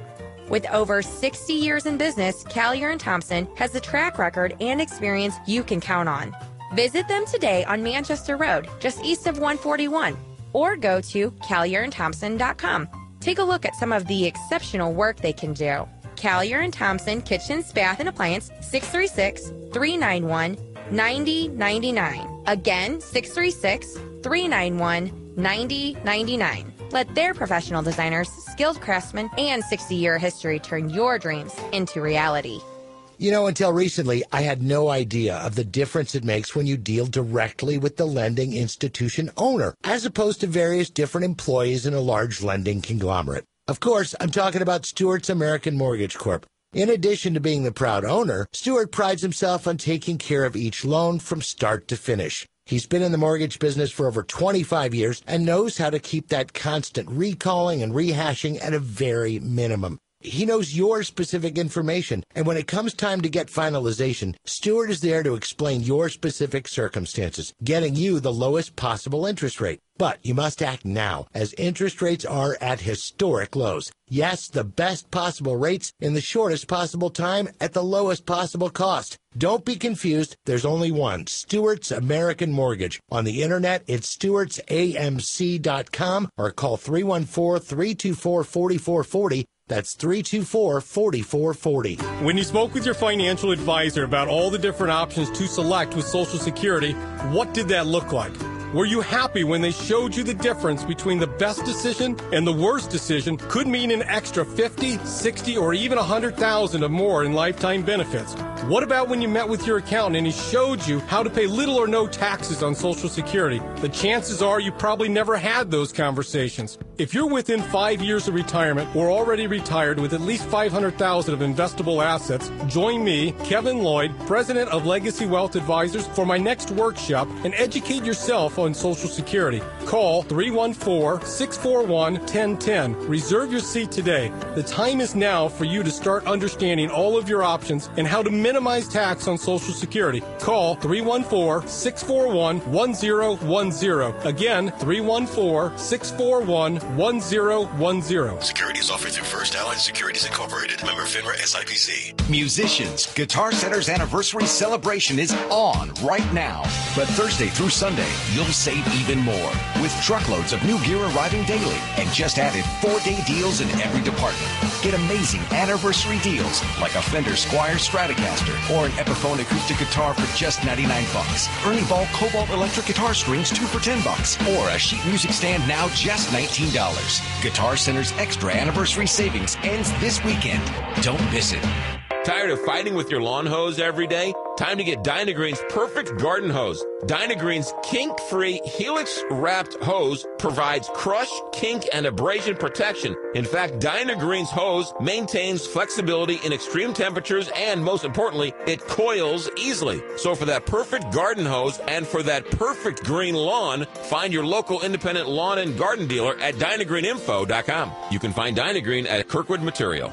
[SPEAKER 18] With over sixty years in business, Callier and Thompson has the track record and experience you can count on. Visit them today on Manchester Road, just east of one forty-one, or go to callier and thompson dot com. Take a look at some of the exceptional work they can do. Callier and Thompson Kitchens, Bath, and Appliance, six three six, three nine one, nine zero nine nine. Again, six three six, three nine one, nine zero nine nine. Let their professional designers, skilled craftsmen, and sixty-year history turn your dreams into reality.
[SPEAKER 19] You know, until recently, I had no idea of the difference it makes when you deal directly with the lending institution owner, as opposed to various different employees in a large lending conglomerate. Of course, I'm talking about Stewart's American Mortgage Corp. In addition to being the proud owner, Stewart prides himself on taking care of each loan from start to finish. He's been in the mortgage business for over twenty-five years and knows how to keep that constant recalling and rehashing at a very minimum. He knows your specific information, and when it comes time to get finalization, Stewart is there to explain your specific circumstances, getting you the lowest possible interest rate. But you must act now, as interest rates are at historic lows. Yes, the best possible rates in the shortest possible time at the lowest possible cost. Don't be confused. There's only one, Stewart's American Mortgage. On the internet, it's stewarts a m c dot com or call three one four, three two four, four four four zero. That's three two four, four four four zero.
[SPEAKER 20] When you spoke with your financial advisor about all the different options to select with Social Security, what did that look like? Were you happy when they showed you the difference between the best decision and the worst decision could mean an extra fifty, sixty, or even one hundred thousand dollars or more in lifetime benefits? What about when you met with your accountant and he showed you how to pay little or no taxes on Social Security? The chances are you probably never had those conversations. If you're within five years of retirement or already retired with at least five hundred thousand dollars of investable assets, join me, Kevin Lloyd, president of Legacy Wealth Advisors, for my next workshop and educate yourself on Social Security. Call three one four, six four one, one zero one zero. Reserve your seat today. The time is now for you to start understanding all of your options and how to minimize tax on Social Security. Call three one four, six four one, one zero one zero. Again, three one four, six four one, one zero one zero.
[SPEAKER 3] Securities offered through First Allied Securities Incorporated. Member FINRA S I P C.
[SPEAKER 21] Musicians, Guitar Center's anniversary celebration is on right now. But Thursday through Sunday, you'll save even more with truckloads of new gear arriving daily and just added four-day deals in every department. Get amazing anniversary deals like a Fender Squier Stratocaster or an Epiphone acoustic guitar for just ninety-nine bucks. Ernie Ball Cobalt electric guitar strings two for ten bucks, or a sheet music stand now just nineteen dollars. Guitar Center's extra anniversary savings ends this weekend. Don't miss it.
[SPEAKER 4] Tired of fighting with your lawn hose every day? Time to get Dynagreen's perfect garden hose. Dynagreen's kink-free, helix-wrapped hose provides crush, kink, and abrasion protection. In fact, Dynagreen's hose maintains flexibility in extreme temperatures, and most importantly, it coils easily. So for that perfect garden hose and for that perfect green lawn, find your local independent lawn and garden dealer at dynagreen info dot com. You can find Dynagreen at Kirkwood Material.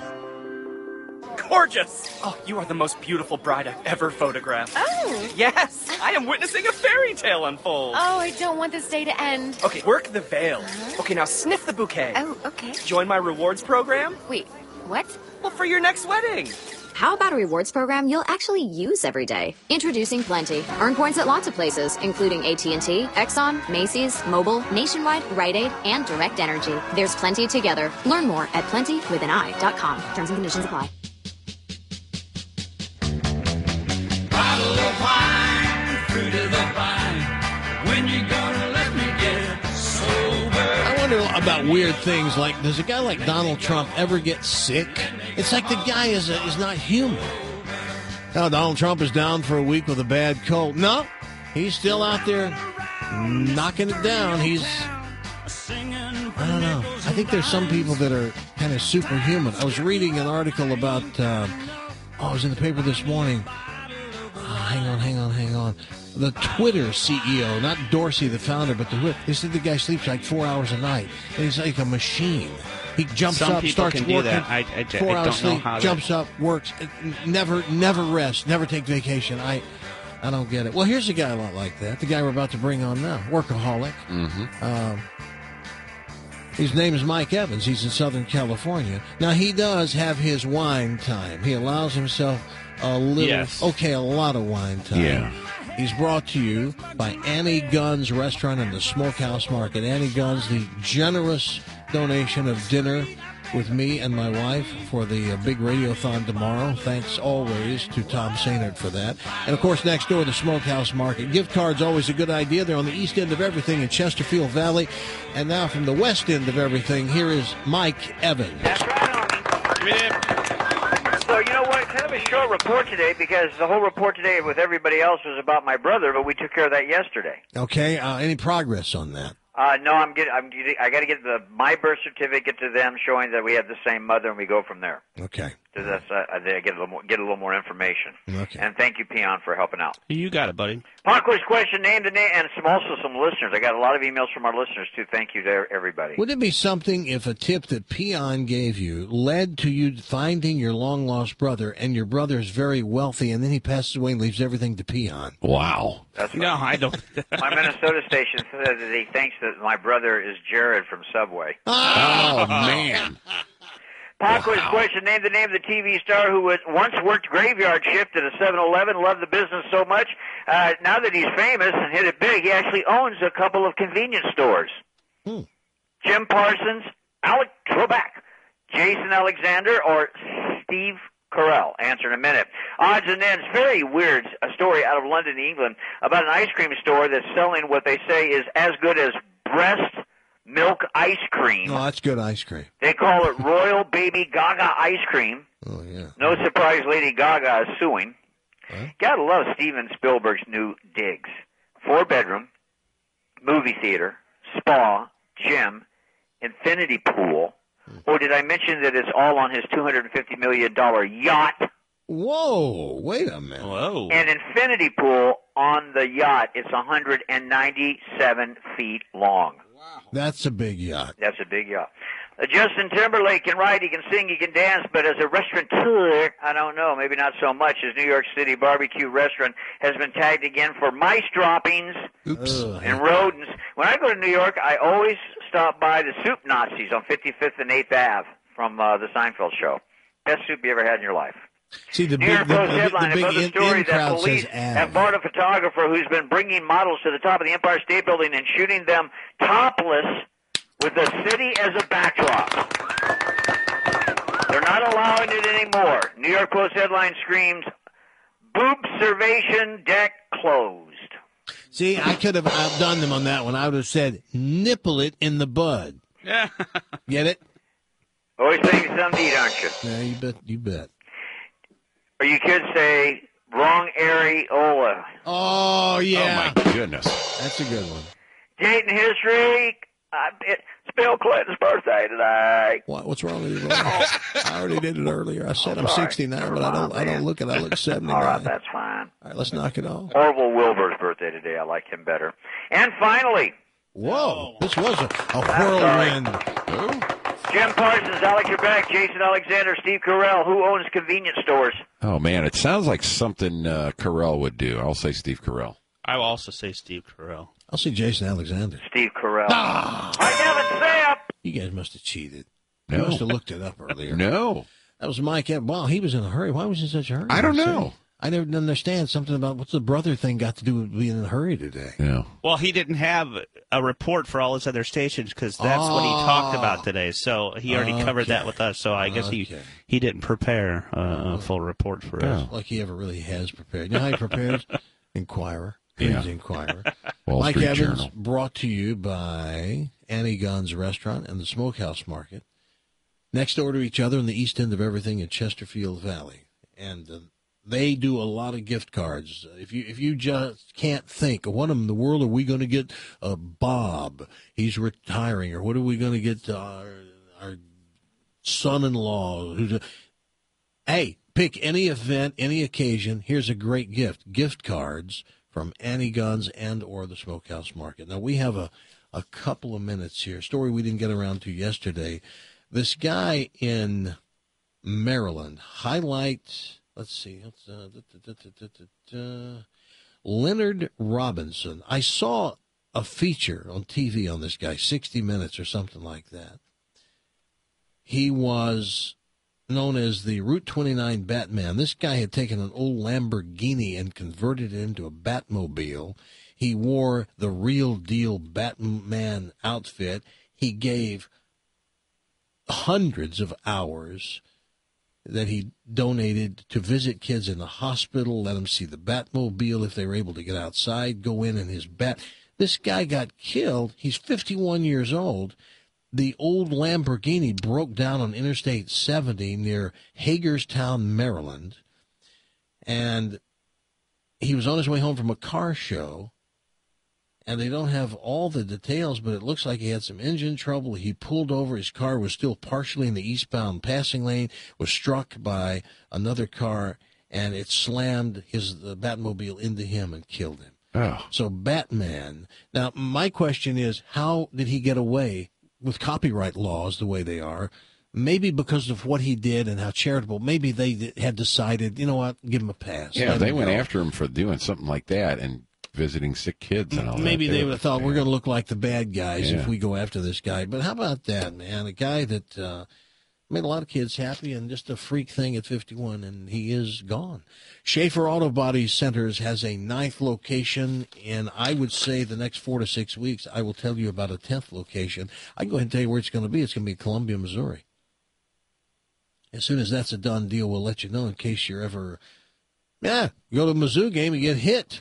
[SPEAKER 22] Gorgeous! Oh, you are the most beautiful bride I've ever photographed.
[SPEAKER 23] Oh!
[SPEAKER 22] Yes! I am witnessing a fairy tale unfold.
[SPEAKER 23] Oh, I don't want this day to end.
[SPEAKER 22] Okay, work the veil. Uh-huh. Okay, now sniff the bouquet.
[SPEAKER 23] Oh, okay.
[SPEAKER 22] Join my rewards program.
[SPEAKER 23] Wait, what?
[SPEAKER 22] Well, for your next wedding.
[SPEAKER 24] How about a rewards program you'll actually use every day? Introducing Plenty. Earn points at lots of places, including A T and T, Exxon, Macy's, Mobile, Nationwide, Rite Aid, and Direct Energy. There's plenty together. Learn more at plenty with an eye dot com. Terms and conditions apply.
[SPEAKER 7] Bottle of wine, fruit of the vine. When you gonna let me get sober?
[SPEAKER 9] I wonder about weird things like, does a guy like Donald Trump ever get sick? It's like the guy is a, is not human. Now Donald Trump is down for a week with a bad cold. No, he's still out there knocking it down. He's, I don't know. I think there's some people that are kind of superhuman. I was reading an article about, uh, oh, I was in the paper this morning. Oh, hang on, hang on, hang on. The Twitter C E O, not Dorsey, the founder, but the they said the guy sleeps like four hours a night, and he's like a machine. He jumps
[SPEAKER 10] Some
[SPEAKER 9] up,
[SPEAKER 10] people
[SPEAKER 9] starts
[SPEAKER 10] can
[SPEAKER 9] working,
[SPEAKER 10] do that. I, I,
[SPEAKER 9] four
[SPEAKER 10] I don't
[SPEAKER 9] hours
[SPEAKER 10] know
[SPEAKER 9] sleep,
[SPEAKER 10] how
[SPEAKER 9] jumps
[SPEAKER 10] that...
[SPEAKER 9] up, works, never, never rests, never take vacation. I, I don't get it. Well, here's a guy a lot like that. The guy we're about to bring on now, workaholic.
[SPEAKER 11] Mm-hmm.
[SPEAKER 9] Um, His name is Mike Evans. He's in Southern California. Now, he does have his wine time. He allows himself a little,
[SPEAKER 10] Yes.
[SPEAKER 9] okay, a lot of wine time.
[SPEAKER 11] Yeah.
[SPEAKER 9] He's brought to you by Annie Gunn's Restaurant and the Smokehouse Market. Annie Gunn's, the generous donation of dinner with me and my wife for the uh, big radiothon tomorrow. Thanks always to Tom Sainert for that. And, of course, next door, the Smokehouse Market. Gift cards, always a good idea. They're on the east end of everything in Chesterfield Valley. And now from the west end of everything, here is Mike Evans.
[SPEAKER 2] So, you know what? Kind of a short report today because the whole report today with everybody else was about my brother, but we took care of that yesterday.
[SPEAKER 9] Okay, uh, any progress on that?
[SPEAKER 2] Uh, no, I'm getting. I'm. Getting, I got to get the my birth certificate to them, showing that we have the same mother, and we go from there.
[SPEAKER 9] Okay.
[SPEAKER 2] So that's. Uh, I get a little more. Get a little more information.
[SPEAKER 9] Okay.
[SPEAKER 2] And thank you, Peon, for helping out.
[SPEAKER 10] You got it, buddy.
[SPEAKER 2] Pop quiz question: name the name, and some also some listeners. I got a lot of emails from our listeners too. Thank you to everybody.
[SPEAKER 9] Would it be something if a tip that Peon gave you led to you finding your long-lost brother, and your brother is very wealthy, and then he passes away and leaves everything to Peon?
[SPEAKER 11] Wow.
[SPEAKER 2] That's
[SPEAKER 10] no, I don't.
[SPEAKER 2] My Minnesota station said that he thinks that my brother is Jared from Subway.
[SPEAKER 11] Oh, man.
[SPEAKER 2] Pop quiz question: name the name of the T V star who was once worked graveyard shift at a seven eleven, loved the business so much. Uh, now that he's famous and hit it big, he actually owns a couple of convenience stores.
[SPEAKER 9] Hmm.
[SPEAKER 2] Jim Parsons, Alec Trebek, Jason Alexander, or Steve Carell? Answer in a minute. Odds and ends. Very weird. A story out of London, England, about an ice cream store that's selling what they say is as good as breast milk ice cream.
[SPEAKER 9] Oh, that's good ice cream.
[SPEAKER 2] They call it Royal Baby Gaga ice cream.
[SPEAKER 9] Oh, yeah.
[SPEAKER 2] No surprise, Lady Gaga is suing. Gotta love Steven Spielberg's new digs. Four bedroom, movie theater, spa, gym, infinity pool. Or did I mention that it's all on his two hundred fifty million dollars yacht?
[SPEAKER 9] Whoa, wait a minute.
[SPEAKER 10] Whoa.
[SPEAKER 2] An infinity pool on the yacht. It's one hundred ninety-seven feet long.
[SPEAKER 9] That's a big yacht.
[SPEAKER 2] That's a big yacht. Uh, Justin Timberlake can ride, he can sing, he can dance, but as a restaurateur, I don't know, maybe not so much. His New York City barbecue restaurant has been tagged again for mice droppings
[SPEAKER 9] Oops.
[SPEAKER 2] and rodents. When I go to New York, I always stop by the Soup Nazis on fifty-fifth and eighth Avenue from uh, the Seinfeld show. Best soup you ever had in your life.
[SPEAKER 9] See, the
[SPEAKER 2] New
[SPEAKER 9] big,
[SPEAKER 2] York
[SPEAKER 9] the,
[SPEAKER 2] Post
[SPEAKER 9] the, the
[SPEAKER 2] headline
[SPEAKER 9] big
[SPEAKER 2] above the
[SPEAKER 9] in,
[SPEAKER 2] story
[SPEAKER 9] in
[SPEAKER 2] that
[SPEAKER 9] crowd
[SPEAKER 2] police
[SPEAKER 9] says
[SPEAKER 2] have
[SPEAKER 9] Av.
[SPEAKER 2] bought a photographer who's been bringing models to the top of the Empire State Building and shooting them topless with the city as a backdrop. They're not allowing it anymore. New York Post headline screams, "Boobservation deck closed."
[SPEAKER 9] See, I could have outdone them on that one. I would have said, nipple it in the bud.
[SPEAKER 10] Yeah.
[SPEAKER 9] Get it?
[SPEAKER 2] Always thinking something to eat, aren't you?
[SPEAKER 9] Yeah, you bet. You bet.
[SPEAKER 2] Or you could say, wrong areola.
[SPEAKER 9] Oh, yeah.
[SPEAKER 11] Oh, my goodness.
[SPEAKER 9] That's a good one.
[SPEAKER 2] Date in history. Uh, it's Bill Clinton's birthday today.
[SPEAKER 9] What, what's wrong with you, brother? I already did it earlier. I said
[SPEAKER 2] Oh,
[SPEAKER 9] I'm
[SPEAKER 2] sorry.
[SPEAKER 9] sixty-nine,
[SPEAKER 2] Never
[SPEAKER 9] but I don't.
[SPEAKER 2] mind,
[SPEAKER 9] I don't
[SPEAKER 2] man.
[SPEAKER 9] look it. I look seventy-nine.
[SPEAKER 2] All right, that's fine.
[SPEAKER 9] All right, let's knock it off.
[SPEAKER 2] Orville Wilbur's birthday today. I like him better. And finally,
[SPEAKER 9] Whoa, this was a, a
[SPEAKER 2] sorry.
[SPEAKER 9] whirlwind.
[SPEAKER 2] Jim Parsons, Alec Trebek, Jason Alexander, Steve Carell. Who owns convenience stores?
[SPEAKER 11] Oh, man, it sounds like something uh, Carell would do. I'll say Steve Carell.
[SPEAKER 10] I will also say Steve Carell.
[SPEAKER 9] I'll see Jason Alexander.
[SPEAKER 2] Steve Carell.
[SPEAKER 9] Ah.
[SPEAKER 2] I haven't said.
[SPEAKER 9] You guys must have cheated.
[SPEAKER 11] No.
[SPEAKER 9] You must have looked it up earlier.
[SPEAKER 11] No.
[SPEAKER 9] That was Mike. Evans. Wow, he was in a hurry. Why was he in such a hurry?
[SPEAKER 11] I don't know.
[SPEAKER 9] I never understand something about what's the brother thing got to do with being in a hurry today.
[SPEAKER 11] Yeah.
[SPEAKER 10] Well, he didn't have a report for all his other stations because that's what he talked about today. So he already
[SPEAKER 9] Okay.
[SPEAKER 10] covered that with us. So I guess he
[SPEAKER 9] Okay.
[SPEAKER 10] he didn't prepare uh, a full report for us.
[SPEAKER 9] Like he ever really has prepared. You know how he prepares? Inquirer.
[SPEAKER 11] Yeah.
[SPEAKER 9] He's Inquirer.
[SPEAKER 11] Wall
[SPEAKER 9] Mike
[SPEAKER 11] Street
[SPEAKER 9] Evans,
[SPEAKER 11] Journal.
[SPEAKER 9] brought to you by Annie Gunn's Restaurant and the Smokehouse Market. Next door to each other in the east end of everything in Chesterfield Valley. And uh, they do a lot of gift cards. If you if you just can't think, what in the world are we going to get uh, Bob? He's retiring. Or what are we going to get to our, our son-in-law? Who's a, hey, pick any event, any occasion. Here's a great gift. Gift cards from Annie Gunn's and or the Smokehouse Market. Now, we have a, a couple of minutes here. A story we didn't get around to yesterday. This guy in Maryland, highlight, let's see, let's, uh, da, da, da, da, da, da, Leonard Robinson. I saw a feature on T V on this guy, sixty minutes or something like that. He was known as the Route twenty-nine Batman. This guy had taken an old Lamborghini and converted it into a Batmobile. He wore the real deal Batman outfit. He gave hundreds of hours that he donated to visit kids in the hospital, let them see the Batmobile if they were able to get outside, go in in his Bat. This guy got killed. He's fifty-one years old. The old Lamborghini broke down on Interstate seventy near Hagerstown, Maryland, and he was on his way home from a car show, and they don't have all the details, but it looks like he had some engine trouble. He pulled over. His car was still partially in the eastbound passing lane, was struck by another car, and it slammed his the Batmobile into him and killed him.
[SPEAKER 11] Oh.
[SPEAKER 9] So Batman. Now, my question is, how did he get away with copyright laws the way they are? Maybe because of what he did and how charitable. Maybe they had decided, you know what, give him a pass.
[SPEAKER 11] Yeah,
[SPEAKER 9] Let
[SPEAKER 11] they
[SPEAKER 9] him
[SPEAKER 11] went
[SPEAKER 9] go.
[SPEAKER 11] after him for doing something like that and visiting sick kids and all that.
[SPEAKER 9] Maybe they
[SPEAKER 11] were-
[SPEAKER 9] would have thought we're going to look like the bad guys
[SPEAKER 11] Yeah.
[SPEAKER 9] if we go after this guy. But how about that, man? A guy that uh, made a lot of kids happy and just a freak thing at fifty-one, and he is gone. Schaefer Auto Body Centers has a ninth location, and I would say the next four to six weeks I will tell you about a tenth location. I can go ahead and tell you where it's going to be. It's going to be Columbia, Missouri. As soon as that's a done deal, we'll let you know in case you're ever, yeah, go to a Mizzou game and get hit.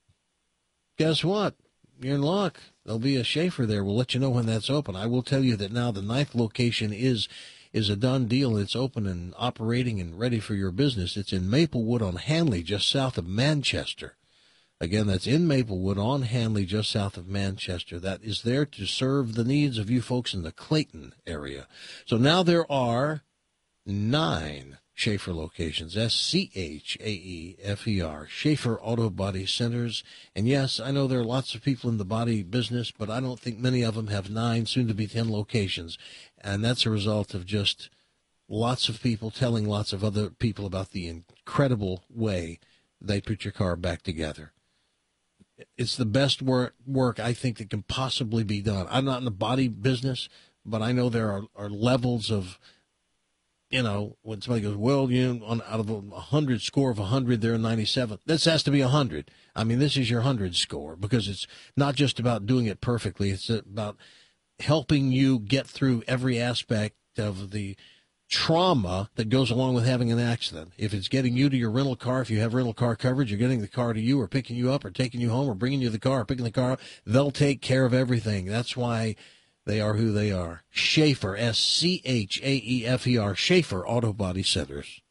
[SPEAKER 9] Guess what? You're in luck. There'll be a Schaefer there. We'll let you know when that's open. I will tell you that now the ninth location is is a done deal. It's open and operating and ready for your business. It's in Maplewood on Hanley, just south of Manchester. Again, that's in Maplewood on Hanley, just south of Manchester. That is there to serve the needs of you folks in the Clayton area. So now there are nine Schaefer locations, S C H A E F E R, Schaefer Auto Body Centers. And yes, I know there are lots of people in the body business, but I don't think many of them have nine, soon to be ten locations. And that's a result of just lots of people telling lots of other people about the incredible way they put your car back together. It's the best work, work I think that can possibly be done. I'm not in the body business, but I know there are, are levels of, you know, when somebody goes, well, you know, on, out of a hundred score of a hundred, they're a ninety-seven. This has to be a hundred. I mean, this is your hundred score because it's not just about doing it perfectly. It's about helping you get through every aspect of the trauma that goes along with having an accident. If it's getting you to your rental car, if you have rental car coverage, you're getting the car to you or picking you up or taking you home or bringing you the car or picking the car up, they'll take care of everything. That's why they are who they are. Schaefer, S C H A E F E R, Schaefer Auto Body Centers.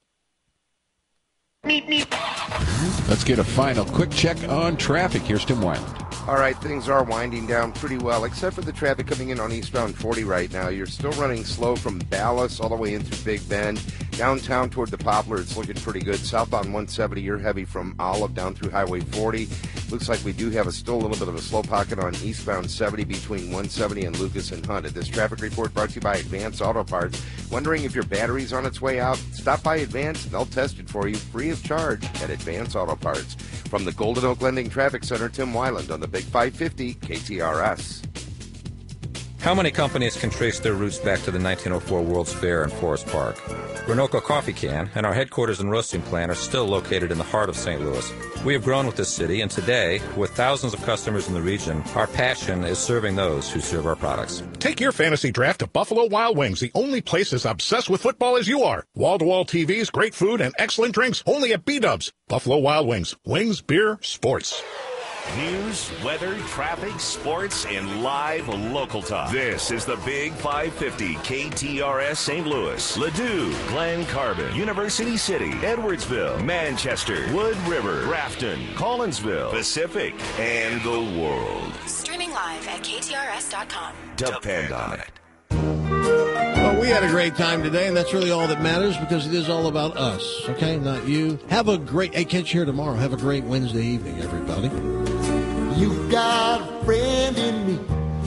[SPEAKER 11] Let's get a final quick check on traffic. Here's Tim Wyland.
[SPEAKER 14] All right, things are winding down pretty well, except for the traffic coming in on eastbound forty right now. You're still running slow from Dallas all the way in through Big Bend. Downtown toward the Poplar, it's looking pretty good. Southbound one seventy, you're heavy from Olive down through Highway forty. Looks like we do have a still a little bit of a slow pocket on eastbound seventy between one seventy and Lucas and Hunt. This traffic report brought to you by Advance Auto Parts. Wondering if your battery's on its way out? Stop by Advance and they'll test it for you free of charge at Advance Auto Parts. From the Golden Oak Lending Traffic Center, Tim Wyland on the Big five fifty K T R S.
[SPEAKER 5] How many companies can trace their roots back to the nineteen oh four World's Fair in Forest Park? Renoco Coffee can and our headquarters and roasting plant are still located in the heart of Saint Louis. We have grown with this city, and today, with thousands of customers in the region, our passion is serving those who serve our products.
[SPEAKER 6] Take your fantasy draft to Buffalo Wild Wings, the only place as obsessed with football as you are. Wall-to-wall T Vs, great food, and excellent drinks only at B-Dubs. Buffalo Wild Wings. Wings, beer, sports.
[SPEAKER 8] News, weather, traffic, sports, and live local talk. This is the Big five fifty K T R S Saint Louis, Ladue, Glen Carbon, University City, Edwardsville, Manchester, Wood River, Grafton, Collinsville, Pacific, and the world.
[SPEAKER 12] Streaming live at K T R S dot com.
[SPEAKER 8] Depend on it.
[SPEAKER 9] Well, we had a great time today, and that's really all that matters because it is all about us, okay, not you. Have a great, hey, catch you here tomorrow. Have a great Wednesday evening, everybody.
[SPEAKER 24] You've got a friend in me.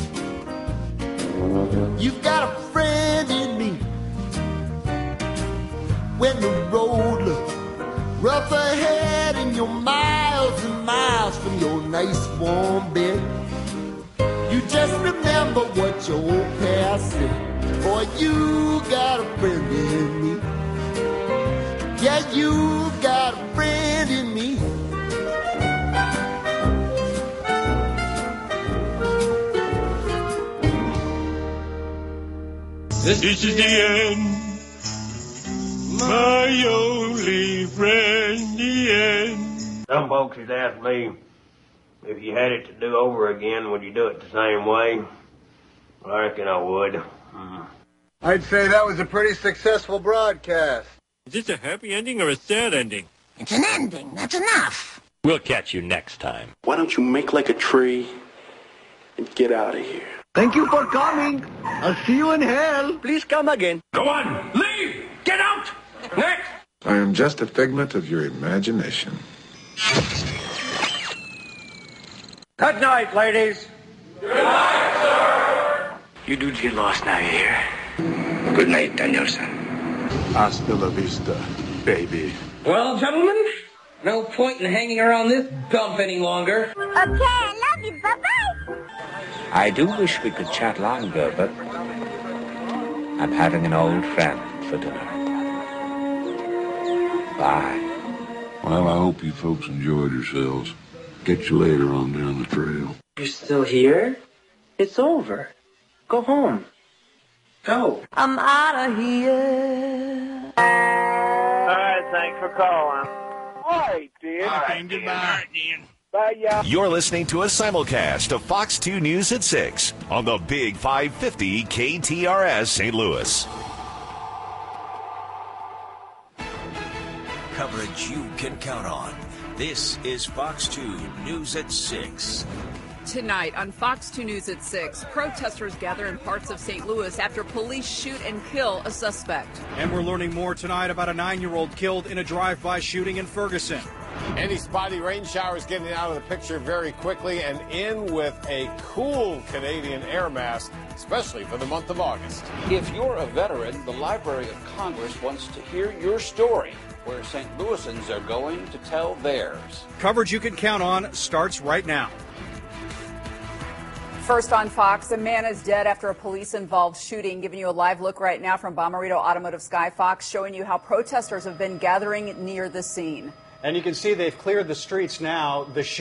[SPEAKER 24] You've got a friend in me. When the road looks rough ahead and you're miles and miles from your nice warm bed,
[SPEAKER 13] Just remember what your old past said. Boy, you got a friend in me. Yeah, you got a friend in me.
[SPEAKER 15] This is the end. My only friend, the end.
[SPEAKER 16] Some folks has asked me, if you had it to do over again, would you do it the same way? Well, I reckon I would. Mm.
[SPEAKER 17] I'd say that was a pretty successful broadcast.
[SPEAKER 15] Is this a happy ending or a sad ending?
[SPEAKER 13] It's an ending. That's enough.
[SPEAKER 15] We'll catch you next time.
[SPEAKER 25] Why don't you make like a tree and get out of here?
[SPEAKER 17] Thank you for coming. I'll see you in hell.
[SPEAKER 22] Please come again.
[SPEAKER 15] Go on, leave! Get out! Next!
[SPEAKER 26] I am just a figment of your imagination.
[SPEAKER 16] Good night, ladies.
[SPEAKER 15] Good night, sir.
[SPEAKER 25] You dudes get lost now, you hear?
[SPEAKER 26] Good night, Danielson. Hasta la vista, baby.
[SPEAKER 27] Well, gentlemen, no point in hanging around this dump any longer.
[SPEAKER 28] Okay, I love you. Bye-bye.
[SPEAKER 29] I do wish we could chat longer, but I'm having an old friend for dinner. Bye.
[SPEAKER 26] Well, I hope you folks enjoyed yourselves. Get you later on down the trail.
[SPEAKER 27] You're still here? It's over. Go home. Go.
[SPEAKER 28] I'm out of here.
[SPEAKER 2] All right, thanks for calling.
[SPEAKER 30] All right, Dan.
[SPEAKER 2] All right,
[SPEAKER 30] goodbye. Bye, y'all.
[SPEAKER 8] You're listening to a simulcast of Fox two News at six on the Big five fifty K T R S Saint Louis.
[SPEAKER 31] Coverage you can count on. This is Fox two News at six.
[SPEAKER 32] Tonight on Fox two News at six, protesters gather in parts of Saint Louis after police shoot and kill a suspect.
[SPEAKER 33] And we're learning more tonight about a nine-year-old killed in a drive-by shooting in Ferguson.
[SPEAKER 34] Any spotty rain showers getting out of the picture very quickly, and in with a cool Canadian air mask, especially for the month of August.
[SPEAKER 35] If you're a veteran, the Library of Congress wants to hear your story, where Saint Louisans are going to tell theirs.
[SPEAKER 33] Coverage you can count on starts right now.
[SPEAKER 32] First on Fox, a man is dead after a police-involved shooting. Giving you a live look right now from Bommarito Automotive Sky Fox, showing you how protesters have been gathering near the scene.
[SPEAKER 33] And you can see they've cleared the streets now. The